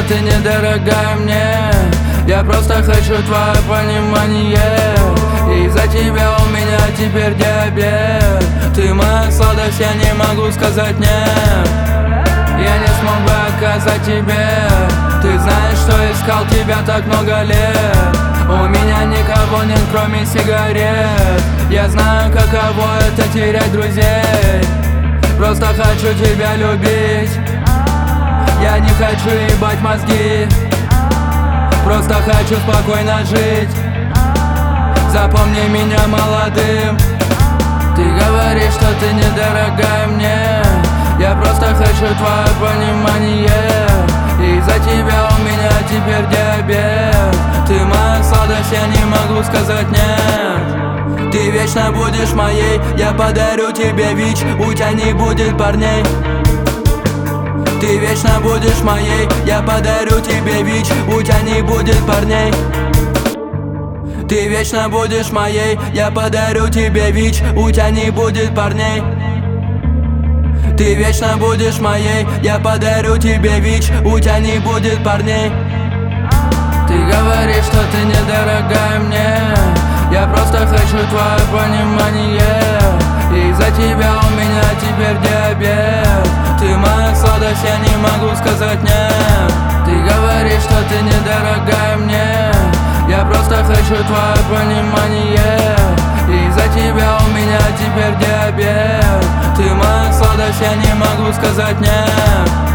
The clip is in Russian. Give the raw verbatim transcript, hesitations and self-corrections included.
ты недорогая мне. Я просто хочу твое понимание. Из-за тебя у меня теперь диабет. Ты моя сладость, я не могу сказать нет. Я не смог бы отказать тебе. Ты знаешь, что искал тебя так много лет. У меня никого нет, кроме сигарет. Я знаю, каково это терять друзей. Просто хочу тебя любить. Я не хочу ебать мозги. Просто хочу спокойно жить. Запомни меня молодым. Ты говоришь, что ты недорогая мне. Я просто хочу твое понимание. Из-за тебя у меня теперь диабет. Ты моя сладость, я не могу сказать нет. Ты вечно будешь моей. Я подарю тебе ВИЧ, у тебя не будет парней. Ты вечно будешь моей. Я подарю тебе ВИЧ, у тебя не будет парней. Ты вечно будешь моей. Я подарю тебе ВИЧ, у тебя не будет парней. Ты вечно будешь моей. Я подарю тебе ВИЧ, у тебя не будет парней. Ты говоришь, что ты недорогая мне. Я просто хочу твое понимание. Из-за тебя у меня теперь диабет. Ты моя сладость, я не могу сказать нет. Ты говоришь, что ты недорогая мне. Я просто хочу твое понимание. Из-за тебя у меня теперь диабет. Ты моя сладость, я не могу сказать нет.